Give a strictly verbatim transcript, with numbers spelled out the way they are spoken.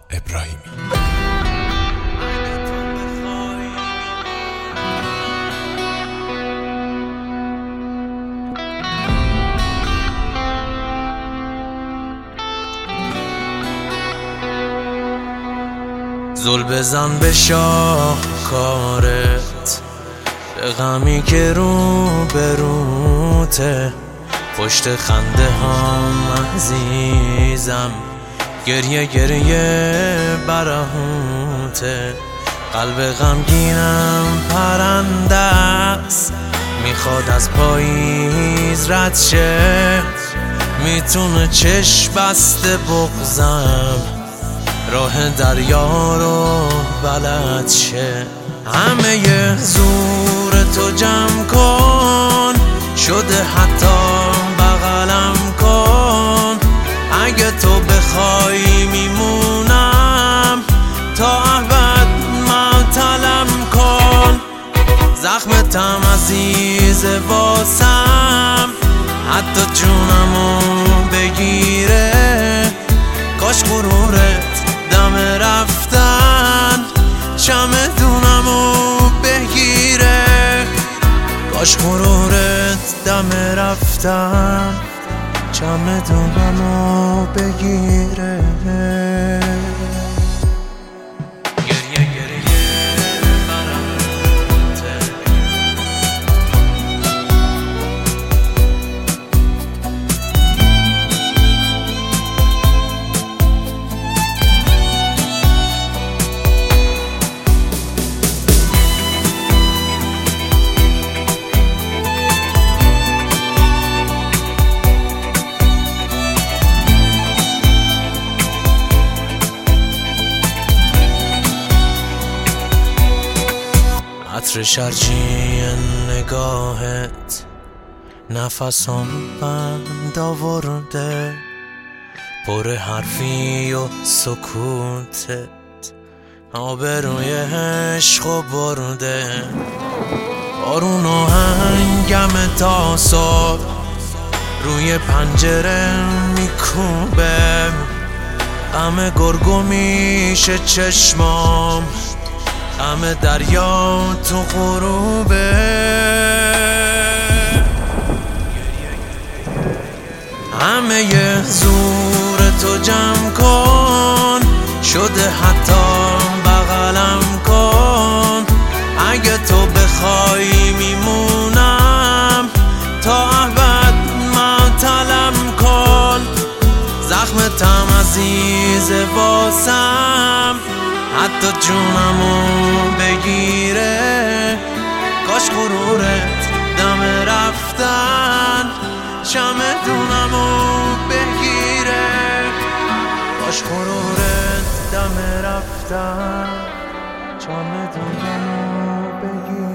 ابراهیمی. زل بزن به شاهکارت، به غمی که رو بروته، پشت خنده هم عزیزم گریه گریه برهوته. قلب غمگینم پرنده است، میخواد از پاییز رد شه، میتونه چشم بسته بغزم راه دریا رو بلد شه. همه ی زور تو جمع کن، شده حتی بغلم کن، اگه تو بخوای میمونم تا ابد معطلم کن. زخمتم عزیز واسم، حتی جونمو بگیره، کاش غرورت دم رفتن چمدونمو بگیره، کاش غرورت دم رفتن چمدونمو بگیره. عطر شرجی نگاهت نفسم بند آورده، پر حرفی و سکوتت آبروی عشق و برده. بارون و هنگم تا صبح روی پنجره میکوبه، غم گرگو میشه چشمام، غم دریا تو غروبه. همه ی زور تو جمع کن، شده حتی بغلم کن، اگه تو بخوای میمونم تا ابد معطلم کن. زخمتم عزیز واسم، حتی جونمو بگیره، کاش غرورت دم رفتن چمدونمو بگیره، کاش غرورت دم رفتن چمدونمو بگیره.